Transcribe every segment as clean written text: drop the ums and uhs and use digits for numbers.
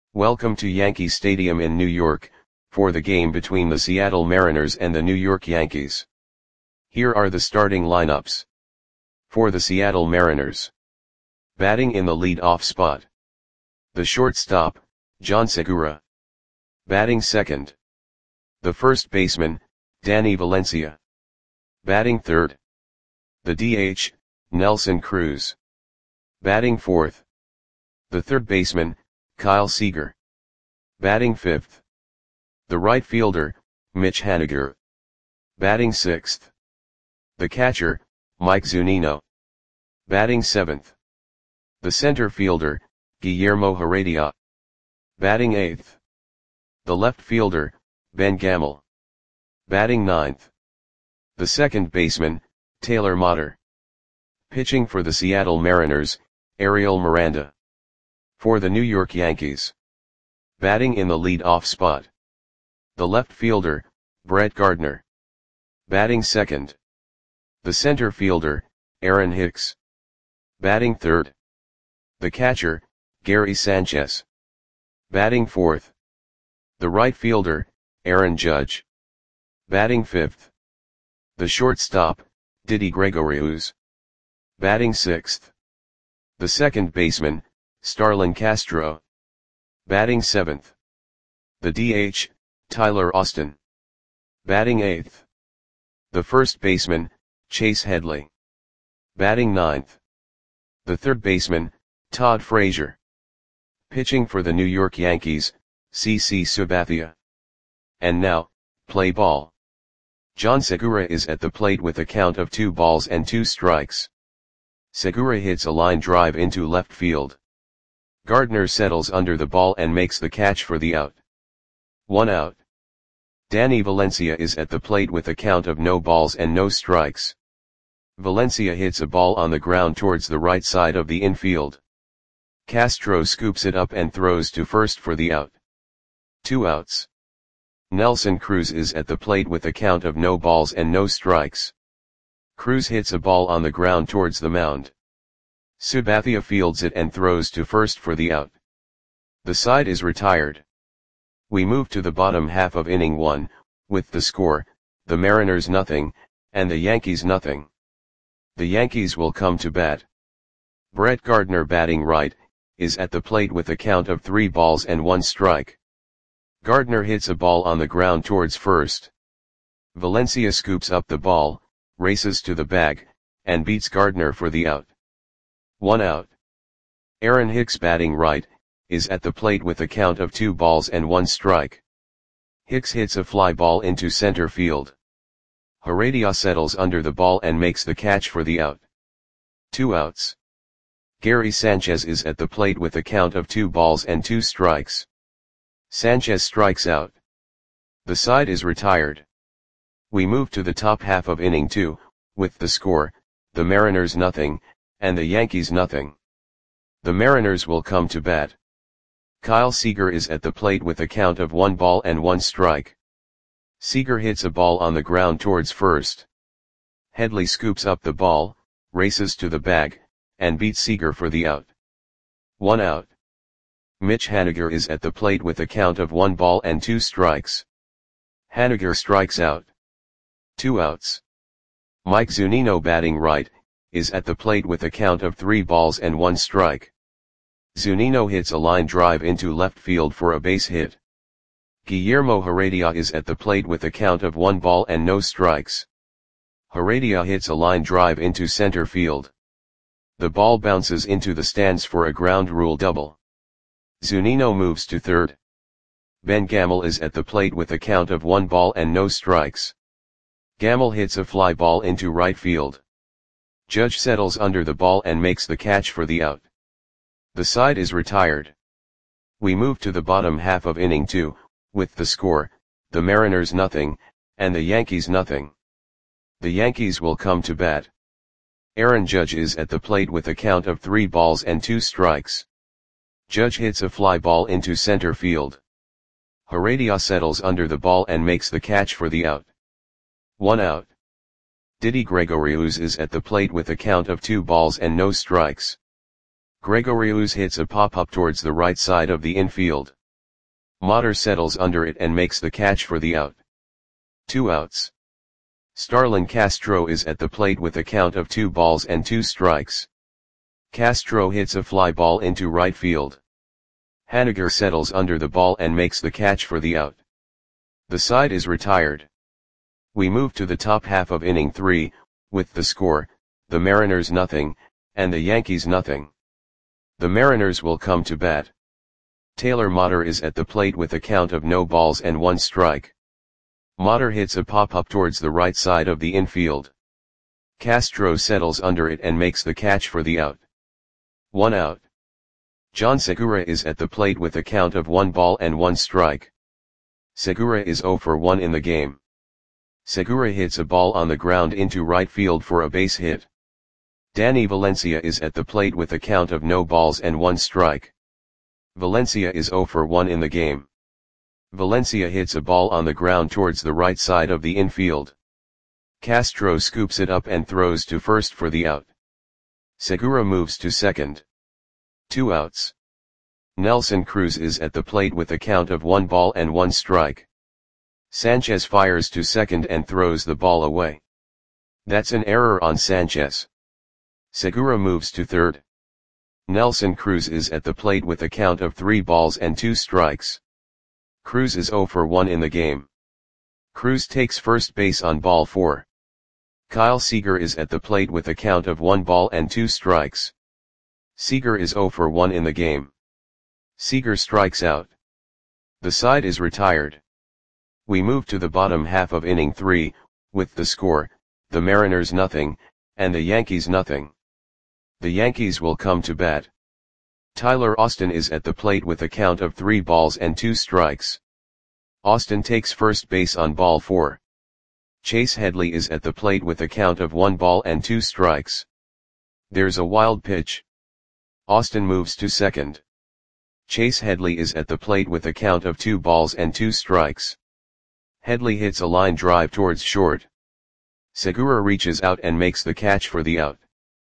Welcome to Yankee Stadium in New York, for the game between the Seattle Mariners and the New York Yankees. Here are the starting lineups. For the Seattle Mariners. Batting in the lead-off spot. The shortstop, Jean Segura. Batting second. The first baseman, Danny Valencia. Batting third. The DH, Nelson Cruz. Batting fourth. The third baseman, Kyle Seager. Batting fifth. The right fielder, Mitch Haniger. Batting sixth. The catcher, Mike Zunino. Batting seventh. The center fielder, Guillermo Heredia. Batting eighth. The left fielder, Ben Gamel. Batting ninth. The second baseman, Taylor Motter. Pitching for the Seattle Mariners, Ariel Miranda. For the New York Yankees. Batting in the lead-off spot. The left fielder, Brett Gardner. Batting second. The center fielder, Aaron Hicks. Batting third. The catcher, Gary Sanchez. Batting fourth. The right fielder, Aaron Judge. Batting fifth. The shortstop, Didi Gregorius. Batting sixth. The second baseman, Starlin Castro. Batting seventh. The DH, Tyler Austin. Batting eighth. The first baseman, Chase Headley. Batting ninth. The third baseman, Todd Frazier. Pitching for the New York Yankees, CC Sabathia. And now, play ball. Jean Segura is at the plate with a count of 2 balls and 2 strikes. Segura hits a line drive into left field. Gardner settles under the ball and makes the catch for the out. 1 out. Danny Valencia is at the plate with a count of no balls and no strikes. Valencia hits a ball on the ground towards the right side of the infield. Castro scoops it up and throws to first for the out. 2 outs. Nelson Cruz is at the plate with a count of no balls and no strikes. Cruz hits a ball on the ground towards the mound. Sabathia fields it and throws to first for the out. The side is retired. We move to the bottom half of inning 1, with the score, the Mariners nothing, and the Yankees nothing. The Yankees will come to bat. Brett Gardner batting right, is at the plate with a count of 3 balls and 1 strike. Gardner hits a ball on the ground towards first. Valencia scoops up the ball, races to the bag, and beats Gardner for the out. 1 out. Aaron Hicks batting right, is at the plate with a count of 2 balls and 1 strike. Hicks hits a fly ball into center field. Heredia settles under the ball and makes the catch for the out. 2 outs. Gary Sanchez is at the plate with a count of 2 balls and 2 strikes. Sanchez strikes out. The side is retired. We move to the top half of inning 2, with the score, the Mariners nothing, and the Yankees nothing. The Mariners will come to bat. Kyle Seager is at the plate with a count of 1 ball and 1 strike. Seager hits a ball on the ground towards first. Headley scoops up the ball, races to the bag, and beats Seager for the out. 1 out. Mitch Haniger is at the plate with a count of 1 ball and 2 strikes. Haniger strikes out. 2 outs. Mike Zunino batting right, is at the plate with a count of 3 balls and 1 strike. Zunino hits a line drive into left field for a base hit. Guillermo Heredia is at the plate with a count of 1 ball and no strikes. Heredia hits a line drive into center field. The ball bounces into the stands for a ground rule double. Zunino moves to third. Ben Gamel is at the plate with a count of 1 ball and no strikes. Gamel hits a fly ball into right field. Judge settles under the ball and makes the catch for the out. The side is retired. We move to the bottom half of inning 2, with the score, the Mariners nothing, and the Yankees nothing. The Yankees will come to bat. Aaron Judge is at the plate with a count of 3 balls and 2 strikes. Judge hits a fly ball into center field. Heredia settles under the ball and makes the catch for the out. 1 out. Didi Gregorius is at the plate with a count of 2 balls and no strikes. Gregorius hits a pop-up towards the right side of the infield. Motter settles under it and makes the catch for the out. 2 outs. Starlin Castro is at the plate with a count of 2 balls and 2 strikes. Castro hits a fly ball into right field. Haniger settles under the ball and makes the catch for the out. The side is retired. We move to the top half of inning 3, with the score, the Mariners nothing, and the Yankees nothing. The Mariners will come to bat. Taylor Motter is at the plate with a count of no balls and 1 strike. Motter hits a pop-up towards the right side of the infield. Castro settles under it and makes the catch for the out. 1 out. John Segura is at the plate with a count of 1 ball and 1 strike. Segura is 0 for 1 in the game. Segura hits a ball on the ground into right field for a base hit. Danny Valencia is at the plate with a count of no balls and 1 strike. Valencia is 0 for 1 in the game. Valencia hits a ball on the ground towards the right side of the infield. Castro scoops it up and throws to first for the out. Segura moves to second. 2 outs. Nelson Cruz is at the plate with a count of 1 ball and 1 strike. Sanchez fires to second and throws the ball away. That's an error on Sanchez. Segura moves to third. Nelson Cruz is at the plate with a count of 3 balls and 2 strikes. Cruz is 0 for 1 in the game. Cruz takes first base on ball 4. Kyle Seager is at the plate with a count of 1 ball and 2 strikes. Seager is 0 for 1 in the game. Seager strikes out. The side is retired. We move to the bottom half of inning 3, with the score, the Mariners nothing, and the Yankees nothing. The Yankees will come to bat. Tyler Austin is at the plate with a count of 3 balls and 2 strikes. Austin takes first base on ball 4. Chase Headley is at the plate with a count of 1 ball and 2 strikes. There's a wild pitch. Austin moves to second. Chase Headley is at the plate with a count of 2 balls and 2 strikes. Headley hits a line drive towards short. Segura reaches out and makes the catch for the out.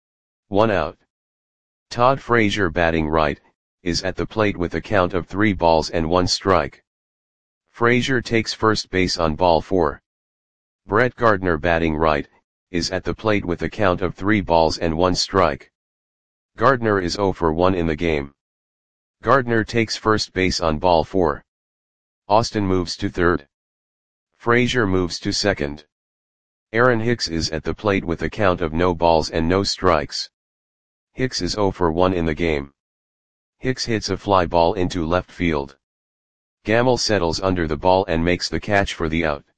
1 out. Todd Frazier, batting right, is at the plate with a count of 3 balls and 1 strike. Frazier takes first base on ball 4. Brett Gardner, batting right, is at the plate with a count of 3 balls and 1 strike. Gardner is 0 for 1 in the game. Gardner takes first base on ball 4. Austin moves to third. Frazier moves to second. Aaron Hicks is at the plate with a count of no balls and no strikes. Hicks is 0 for 1 in the game. Hicks hits a fly ball into left field. Gamel settles under the ball and makes the catch for the out.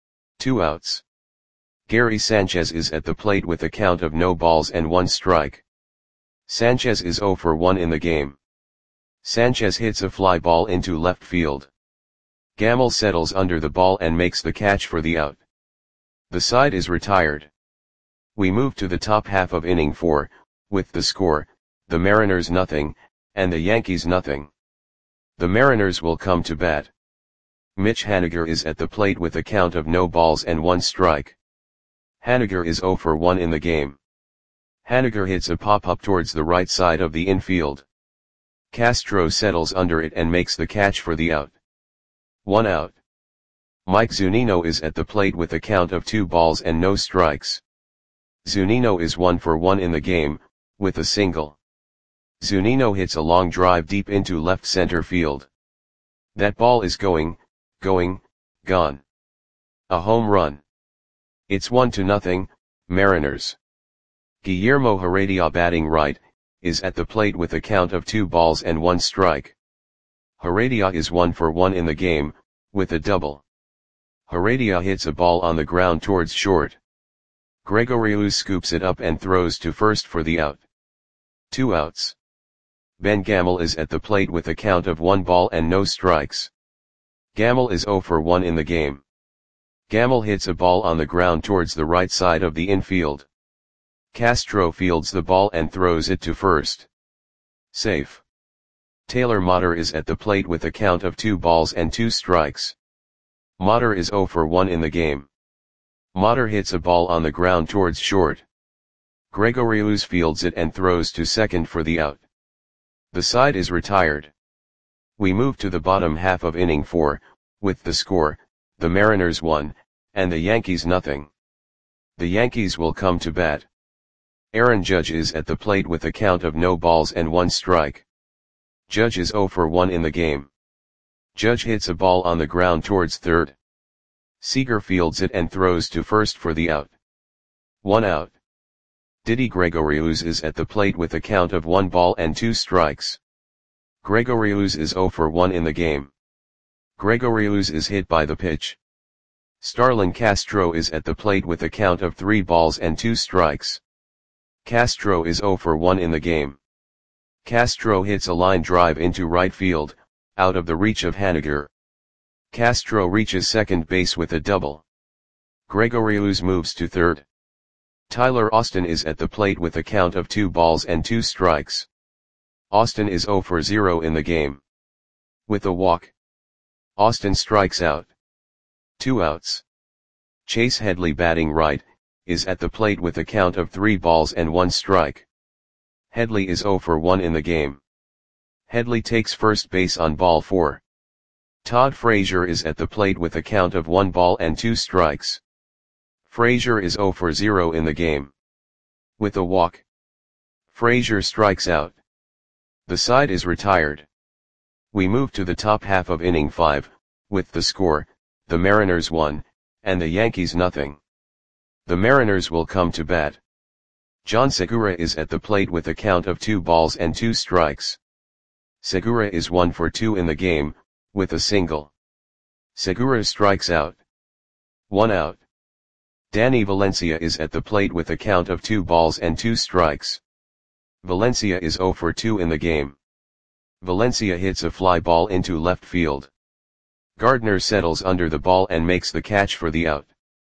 2 outs. Gary Sanchez is at the plate with a count of no balls and 1 strike. Sanchez is 0 for 1 in the game. Sanchez hits a fly ball into left field. Gamel settles under the ball and makes the catch for the out. The side is retired. We move to the top half of inning 4, with the score, the Mariners nothing, and the Yankees nothing. The Mariners will come to bat. Mitch Haniger is at the plate with a count of no balls and 1 strike. Haniger is 0 for 1 in the game. Haniger hits a pop-up towards the right side of the infield. Castro settles under it and makes the catch for the out. 1 out. Mike Zunino is at the plate with a count of 2 balls and no strikes. Zunino is 1 for 1 in the game, with a single. Zunino hits a long drive deep into left center field. That ball is going, gone. A home run. It's 1-0, Mariners. Guillermo Heredia, batting right, is at the plate with a count of 2 balls and 1 strike. Heredia is 1 for 1 in the game, with a double. Heredia hits a ball on the ground towards short. Gregorius scoops it up and throws to first for the out. 2 outs. Ben Gamel is at the plate with a count of 1 ball and no strikes. Gamel is 0 for 1 in the game. Gamel hits a ball on the ground towards the right side of the infield. Castro fields the ball and throws it to first. Safe. Taylor Motter is at the plate with a count of 2 balls and 2 strikes. Motter is 0 for 1 in the game. Motter hits a ball on the ground towards short. Gregorius fields it and throws to second for the out. The side is retired. We move to the bottom half of inning 4, with the score, the Mariners 1, and the Yankees nothing. The Yankees will come to bat. Aaron Judge is at the plate with a count of no balls and 1 strike. Judge is 0 for 1 in the game. Judge hits a ball on the ground towards third. Seager fields it and throws to first for the out. 1 out. Didi Gregorius is at the plate with a count of 1 ball and 2 strikes. Gregorius is 0 for 1 in the game. Gregorius is hit by the pitch. Starlin Castro is at the plate with a count of 3 balls and 2 strikes. Castro is 0 for 1 in the game. Castro hits a line drive into right field, out of the reach of Haniger. Castro reaches second base with a double. Gregorius moves to third. Tyler Austin is at the plate with a count of 2 balls and 2 strikes. Austin is 0 for 0 in the game. With a walk, Austin strikes out. 2 outs. Chase Headley, batting right, is at the plate with a count of 3 balls and 1 strike. Headley is 0 for 1 in the game. Headley takes first base on ball 4. Todd Frazier is at the plate with a count of 1 ball and 2 strikes. Frazier is 0 for 0 in the game. With a walk, Frazier strikes out. The side is retired. We move to the top half of inning 5, with the score, the Mariners 1, and the Yankees nothing. The Mariners will come to bat. John Segura is at the plate with a count of 2 balls and 2 strikes. Segura is 1 for 2 in the game, with a single. Segura strikes out. 1 out. Danny Valencia is at the plate with a count of 2 balls and 2 strikes. Valencia is 0 for 2 in the game. Valencia hits a fly ball into left field. Gardner settles under the ball and makes the catch for the out.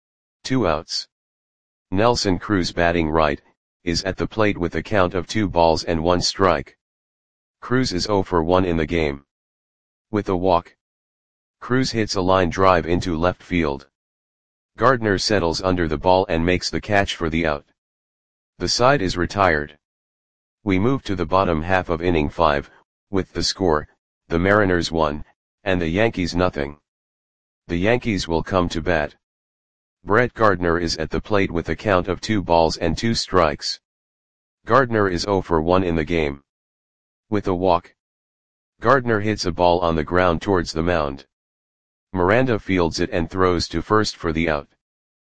2 outs. Nelson Cruz, batting right, is at the plate with a count of 2 balls and 1 strike. Cruz is 0 for 1 in the game. With a walk, Cruz hits a line drive into left field. Gardner settles under the ball and makes the catch for the out. The side is retired. We move to the bottom half of inning 5, with the score, the Mariners 1, and the Yankees nothing. The Yankees will come to bat. Brett Gardner is at the plate with a count of 2 balls and 2 strikes. Gardner is 0 for 1 in the game. With a walk, Gardner hits a ball on the ground towards the mound. Miranda fields it and throws to first for the out.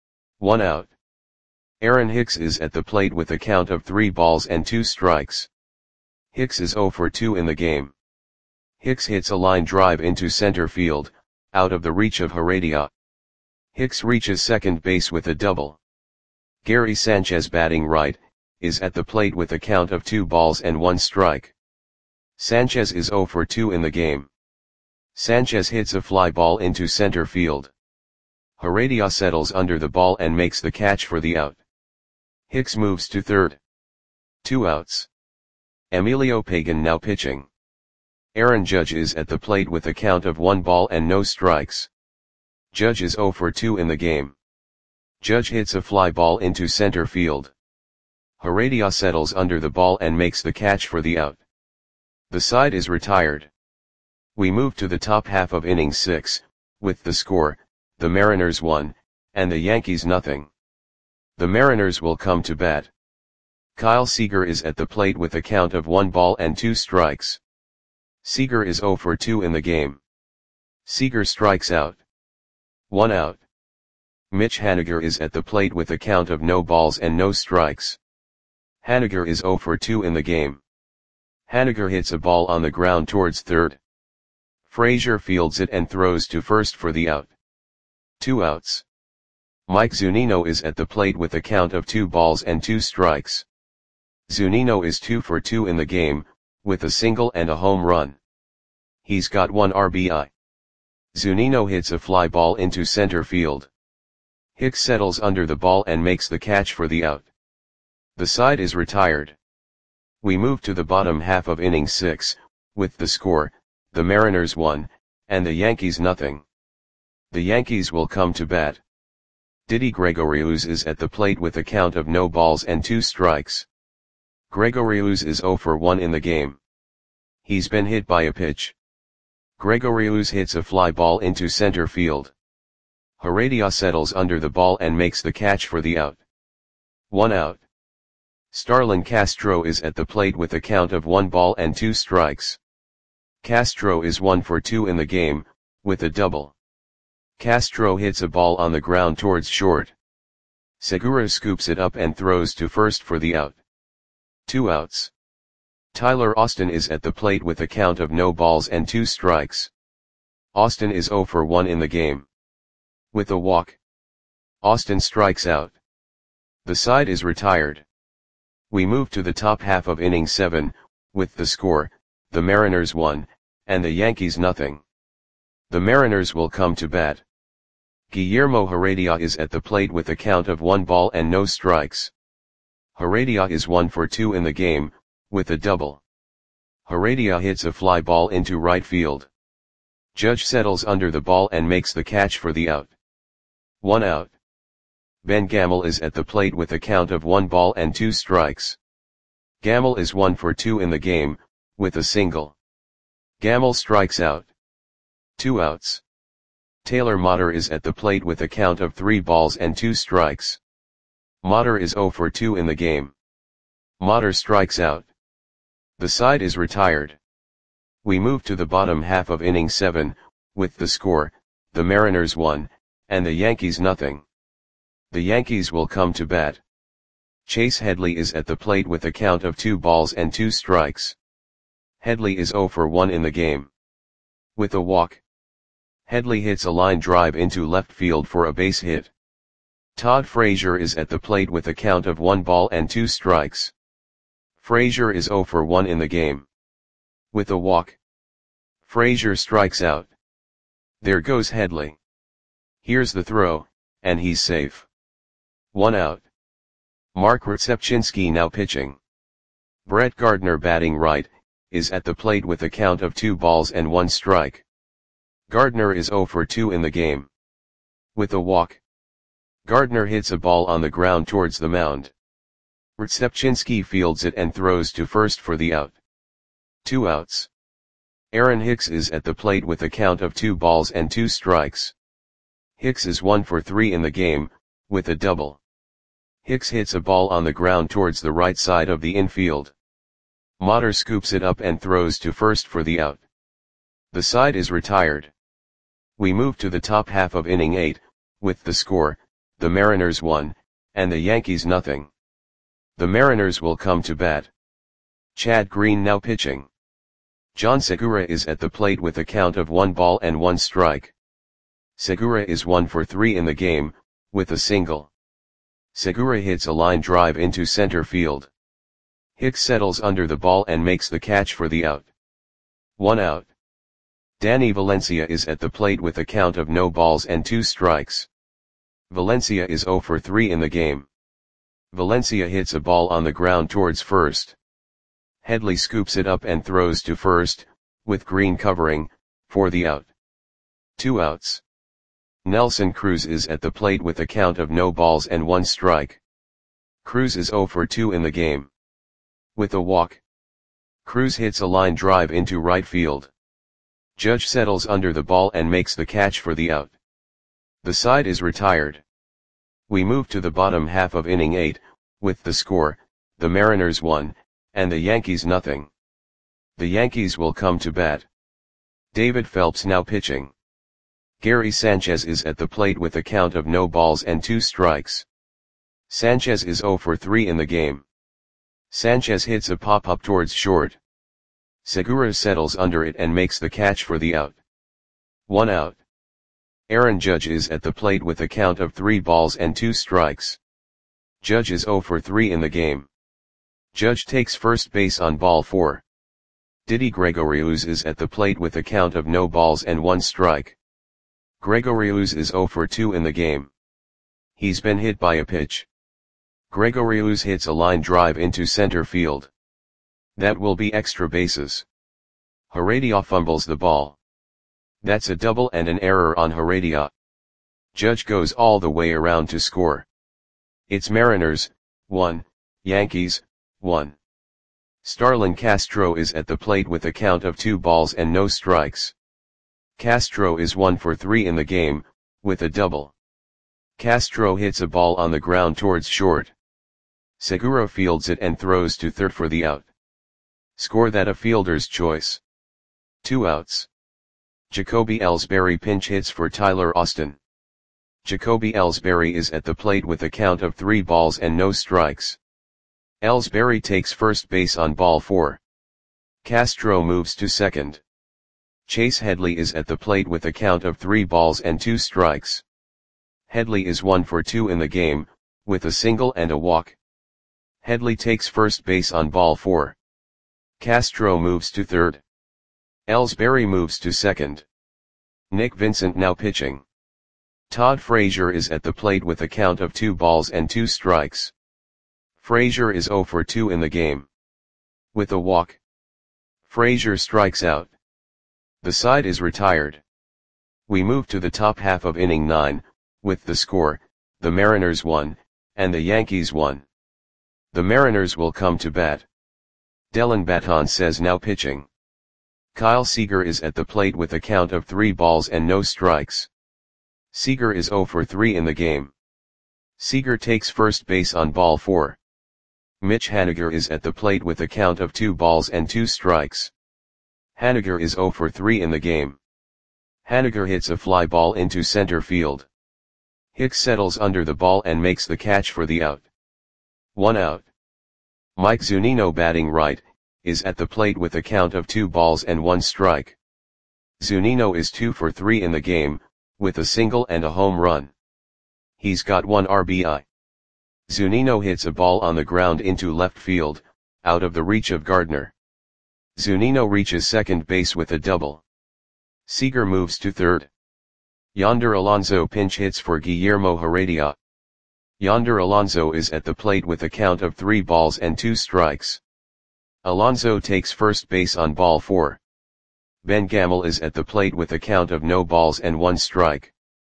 1 out. Aaron Hicks is at the plate with a count of 3 balls and 2 strikes. Hicks is 0 for 2 in the game. Hicks hits a line drive into center field, out of the reach of Heredia. Hicks reaches second base with a double. Gary Sanchez, batting right, is at the plate with a count of 2 balls and 1 strike. Sanchez is 0 for 2 in the game. Sanchez hits a fly ball into center field. Heredia settles under the ball and makes the catch for the out. Hicks moves to third. 2 outs. Emilio Pagan now pitching. Aaron Judge is at the plate with a count of 1 ball and no strikes. Judge is 0 for 2 in the game. Judge hits a fly ball into center field. Heredia settles under the ball and makes the catch for the out. The side is retired. We move to the top half of inning 6, with the score, the Mariners 1, and the Yankees nothing. The Mariners will come to bat. Kyle Seager is at the plate with a count of 1 ball and 2 strikes. Seager is 0 for 2 in the game. Seager strikes out. 1 out. Mitch Haniger is at the plate with a count of no balls and no strikes. Haniger is 0 for 2 in the game. Haniger hits a ball on the ground towards third. Frazier fields it and throws to first for the out. 2 outs. Mike Zunino is at the plate with a count of 2 balls and 2 strikes. Zunino is 2 for 2 in the game, with a single and a home run. He's got 1 RBI. Zunino hits a fly ball into center field. Hicks settles under the ball and makes the catch for the out. The side is retired. We move to the bottom half of inning 6, with the score, the Mariners 1, and the Yankees nothing. The Yankees will come to bat. Didi Gregorius is at the plate with a count of no balls and 2 strikes. Gregorius is 0 for 1 in the game. He's been hit by a pitch. Gregorius hits a fly ball into center field. Heredia settles under the ball and makes the catch for the out. 1 out. Starlin Castro is at the plate with a count of 1 ball and 2 strikes. Castro is 1 for 2 in the game, with a double. Castro hits a ball on the ground towards short. Segura scoops it up and throws to first for the out. 2 outs. Tyler Austin is at the plate with a count of no balls and 2 strikes. Austin is 0 for 1 in the game. With a walk, Austin strikes out. The side is retired. We move to the top half of inning 7, with the score, the Mariners 1, and the Yankees nothing. The Mariners will come to bat. Guillermo Heredia is at the plate with a count of 1 ball and no strikes. Heredia is 1 for 2 in the game, with a double. Heredia hits a fly ball into right field. Judge settles under the ball and makes the catch for the out. 1 out. Ben Gamel is at the plate with a count of 1 ball and 2 strikes. Gamel is 1 for 2 in the game, with a single. Gamel strikes out. 2 outs. Taylor Motter is at the plate with a count of 3 balls and 2 strikes. Motter is 0 for 2 in the game. Motter strikes out. The side is retired. We move to the bottom half of inning 7, with the score, the Mariners 1, and the Yankees nothing. The Yankees will come to bat. Chase Headley is at the plate with a count of 2 balls and 2 strikes. Headley is 0 for 1 in the game. With a walk, Headley hits a line drive into left field for a base hit. Todd Frazier is at the plate with a count of 1 ball and 2 strikes. Frazier is 0 for 1 in the game. With a walk, Frazier strikes out. There goes Headley. Here's the throw, and he's safe. 1 out. Mark Rzepczynski now pitching. Brett Gardner batting right, is at the plate with a count of 2 balls and 1 strike. Gardner is 0 for 2 in the game. With a walk, Gardner hits a ball on the ground towards the mound. Rzepczynski fields it and throws to first for the out. 2 outs. Aaron Hicks is at the plate with a count of 2 balls and 2 strikes. Hicks is 1 for 3 in the game, with a double. Hicks hits a ball on the ground towards the right side of the infield. Motter scoops it up and throws to first for the out. The side is retired. We move to the top half of inning 8, with the score, the Mariners 1, and the Yankees nothing. The Mariners will come to bat. Chad Green now pitching. John Segura is at the plate with a count of 1 ball and 1 strike. Segura is 1 for 3 in the game, with a single. Segura hits a line drive into center field. Hicks settles under the ball and makes the catch for the out. 1 out. Danny Valencia is at the plate with a count of no balls and 2 strikes. Valencia is 0 for 3 in the game. Valencia hits a ball on the ground towards first. Headley scoops it up and throws to first, with Green covering, for the out. 2 outs. Nelson Cruz is at the plate with a count of no balls and 1 strike. Cruz is 0 for 2 in the game. With a walk, Cruz hits a line drive into right field. Judge settles under the ball and makes the catch for the out. The side is retired. We move to the bottom half of inning 8, with the score, the Mariners 1, and the Yankees nothing. The Yankees will come to bat. David Phelps now pitching. Gary Sanchez is at the plate with a count of no balls and 2 strikes. Sanchez is 0 for 3 in the game. Sanchez hits a pop-up towards short. Segura settles under it and makes the catch for the out. 1 out. Aaron Judge is at the plate with a count of 3 balls and 2 strikes. Judge is 0 for 3 in the game. Judge takes first base on ball 4. Didi Gregorius is at the plate with a count of no balls and 1 strike. Gregorius is 0 for 2 in the game. He's been hit by a pitch. Gregorius hits a line drive into center field. That will be extra bases. Heredia fumbles the ball. That's a double and an error on Heredia. Judge goes all the way around to score. It's Mariners, 1, Yankees, 1. Starlin Castro is at the plate with a count of 2 balls and no strikes. Castro is 1 for 3 in the game, with a double. Castro hits a ball on the ground towards short. Segura fields it and throws to third for the out. Score that a fielder's choice. 2 outs. Jacoby Ellsbury pinch hits for Tyler Austin. Jacoby Ellsbury is at the plate with a count of 3 balls and no strikes. Ellsbury takes first base on ball 4. Castro moves to second. Chase Headley is at the plate with a count of 3 balls and 2 strikes. Headley is 1 for 2 in the game, with a single and a walk. Headley takes first base on ball 4. Castro moves to third. Ellsbury moves to second. Nick Vincent now pitching. Todd Frazier is at the plate with a count of 2 balls and 2 strikes. Frazier is 0 for 2 in the game. With a walk, Frazier strikes out. The side is retired. We move to the top half of inning 9, with the score, the Mariners 1, and the Yankees 1. The Mariners will come to bat. Dellin Betances now pitching. Kyle Seager is at the plate with a count of 3 balls and no strikes. Seager is 0 for 3 in the game. Seager takes first base on ball 4. Mitch Haniger is at the plate with a count of 2 balls and 2 strikes. Haniger is 0 for 3 in the game. Haniger hits a fly ball into center field. Hicks settles under the ball and makes the catch for the out. 1 out. Mike Zunino batting right, is at the plate with a count of 2 balls and 1 strike. Zunino is 2 for 3 in the game, with a single and a home run. He's got 1 RBI. Zunino hits a ball on the ground into left field, out of the reach of Gardner. Zunino reaches second base with a double. Seager moves to third. Yonder Alonso pinch hits for Guillermo Heredia. Yonder Alonso is at the plate with a count of 3 balls and 2 strikes. Alonso takes first base on ball 4. Ben Gamel is at the plate with a count of no balls and 1 strike.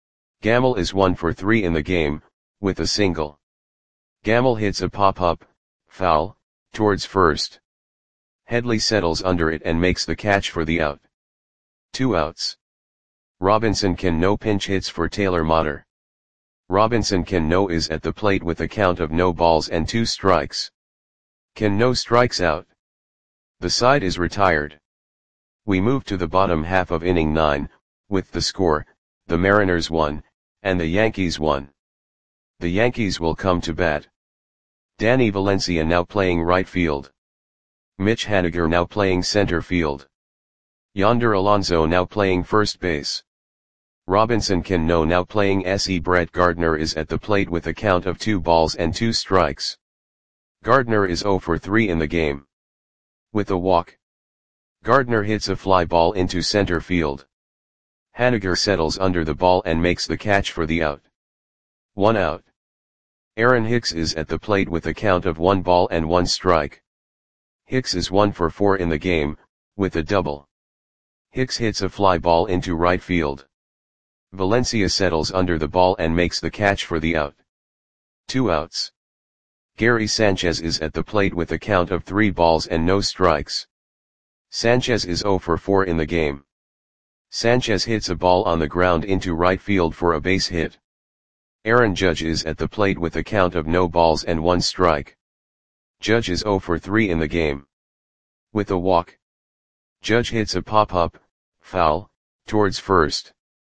Gamel is 1 for 3 in the game, with a single. Gamel hits a pop-up, foul, towards first. Headley settles under it and makes the catch for the out. 2 outs. Robinson Cano pinch hits for Taylor Motter. Robinson Cano is at the plate with a count of no balls and 2 strikes. Cano strikes out. The side is retired. We move to the bottom half of inning 9, with the score, the Mariners 1, and the Yankees 1. The Yankees will come to bat. Danny Valencia now playing right field. Mitch Haniger now playing center field. Yonder Alonso now playing first base. Robinson Cano now playing SE. Brett Gardner is at the plate with a count of 2 balls and 2 strikes. Gardner is 0 for 3 in the game. With a walk, Gardner hits a fly ball into center field. Haniger settles under the ball and makes the catch for the out. 1 out. Aaron Hicks is at the plate with a count of 1 ball and 1 strike. Hicks is 1 for 4 in the game, with a double. Hicks hits a fly ball into right field. Valencia settles under the ball and makes the catch for the out. 2 outs. Gary Sanchez is at the plate with a count of 3 balls and no strikes. Sanchez is 0 for 4 in the game. Sanchez hits a ball on the ground into right field for a base hit. Aaron Judge is at the plate with a count of no balls and 1 strike. Judge is 0 for 3 in the game. With a walk, Judge hits a pop-up, foul, towards first.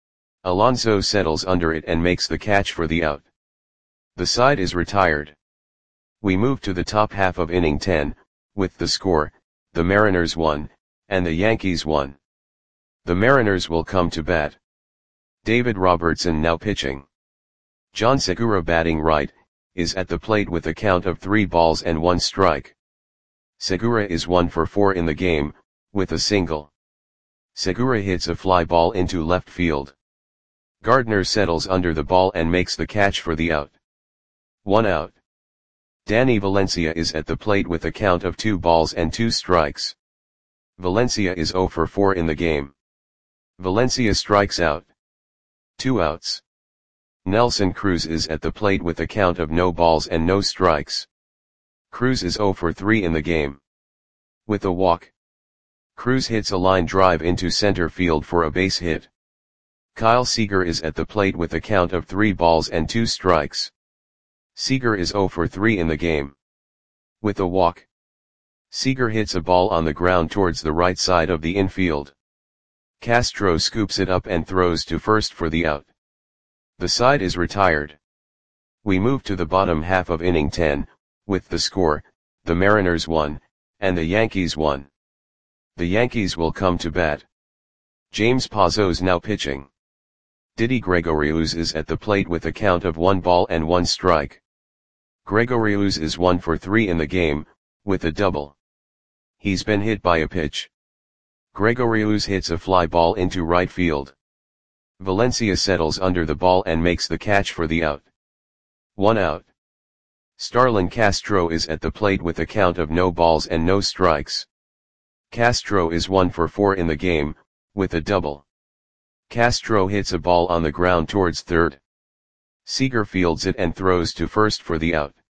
Alonso settles under it and makes the catch for the out. The side is retired. We move to the top half of inning 10, with the score, the Mariners 1, and the Yankees 1. The Mariners will come to bat. David Robertson now pitching. John Segura batting right, is at the plate with a count of 3 balls and 1 strike. Segura is 1 for 4 in the game, with a single. Segura hits a fly ball into left field. Gardner settles under the ball and makes the catch for the out. 1 out. Danny Valencia is at the plate with a count of 2 balls and 2 strikes. Valencia is 0 for 4 in the game. Valencia strikes out. 2 outs. Nelson Cruz is at the plate with a count of no balls and no strikes. Cruz is 0 for 3 in the game. With a walk, Cruz hits a line drive into center field for a base hit. Kyle Seager is at the plate with a count of 3 balls and 2 strikes. Seager is 0 for 3 in the game. With a walk. Seager hits a ball on the ground towards the right side of the infield. Castro scoops it up and throws to first for the out. The side is retired. We move to the bottom half of inning 10, with the score, the Mariners won, and the Yankees won. The Yankees will come to bat. James Pazos now pitching. Didi Gregorius is at the plate with a count of 1 ball and 1 strike. Gregorius is 1 for 3 in the game, with a double. He's been hit by a pitch. Gregorius hits a fly ball into right field. Valencia settles under the ball and makes the catch for the out. 1 out. Starlin Castro is at the plate with a count of no balls and no strikes. Castro is 1 for 4 in the game, with a double. Castro hits a ball on the ground towards third. Seager fields it and throws to first for the out.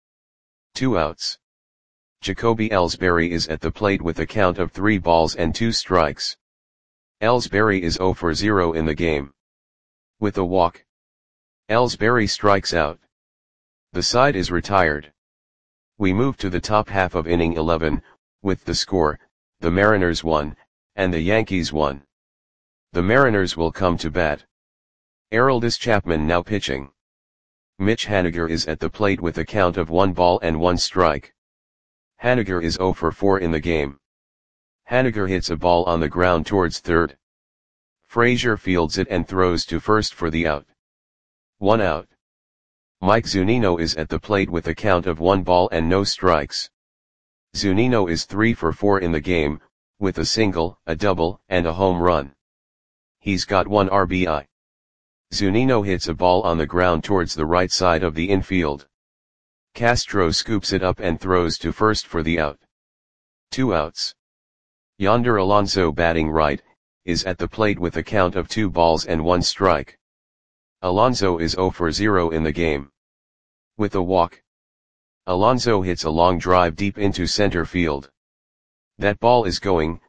2 outs. Jacoby Ellsbury is at the plate with a count of 3 balls and 2 strikes. Ellsbury is 0 for 0 in the game. With a walk. Ellsbury strikes out. The side is retired. We move to the top half of inning 11, with the score, the Mariners won, and the Yankees won. The Mariners will come to bat. Aroldis Chapman now pitching. Mitch Haniger is at the plate with a count of 1 ball and 1 strike. Haniger is 0 for 4 in the game. Haniger hits a ball on the ground towards third. Frazier fields it and throws to first for the out. 1 out. Mike Zunino is at the plate with a count of 1 ball and no strikes. Zunino is 3 for 4 in the game, with a single, a double, and a home run. He's got 1 RBI. Zunino hits a ball on the ground towards the right side of the infield. Castro scoops it up and throws to first for the out. 2 outs. Yonder Alonso batting right, is at the plate with a count of 2 balls and 1 strike. Alonso is 0 for 0 in the game. With a walk. Alonso hits a long drive deep into center field. That ball is gone.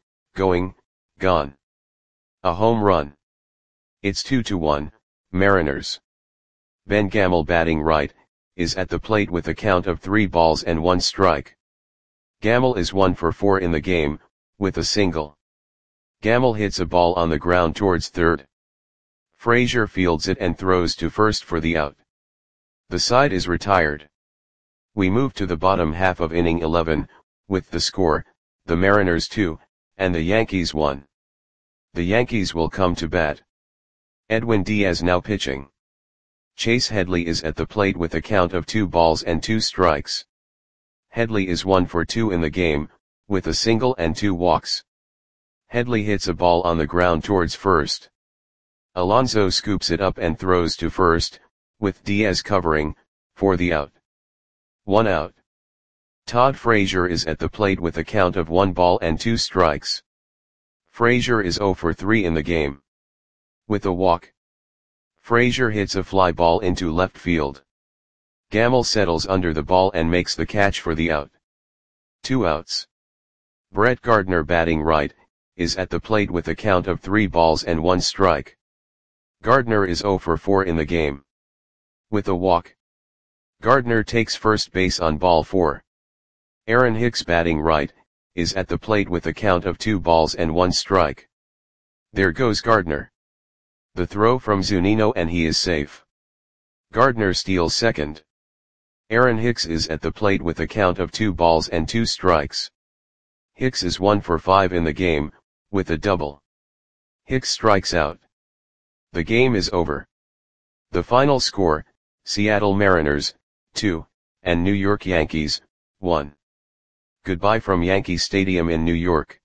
A home run. It's 2-1, Mariners. Ben Gamel batting right, is at the plate with a count of 3 balls and 1 strike. Gamel is 1 for 4 in the game, with a single. Gamel hits a ball on the ground towards third. Frazier fields it and throws to first for the out. The side is retired. We move to the bottom half of inning 11, with the score, the Mariners 2, and the Yankees 1. The Yankees will come to bat. Edwin Diaz now pitching. Chase Headley is at the plate with a count of 2 balls and 2 strikes. Headley is 1 for 2 in the game, with a single and 2 walks. Headley hits a ball on the ground towards first. Alonso scoops it up and throws to first, with Diaz covering, for the out. 1 out. Todd Frazier is at the plate with a count of 1 ball and 2 strikes. Frazier is 0 for 3 in the game. With a walk. Frazier hits a fly ball into left field. Gamel settles under the ball and makes the catch for the out. 2 outs. Brett Gardner batting right, is at the plate with a count of 3 balls and 1 strike. Gardner is 0 for 4 in the game. With a walk. Gardner takes first base on ball 4. Aaron Hicks batting right, is at the plate with a count of 2 balls and 1 strike. There goes Gardner. The throw from Zunino and he is safe. Gardner steals second. Aaron Hicks is at the plate with a count of 2 balls and 2 strikes. Hicks is 1 for 5 in the game, with a double. Hicks strikes out. The game is over. The final score, Seattle Mariners, 2, and New York Yankees, 1. Goodbye from Yankee Stadium in New York.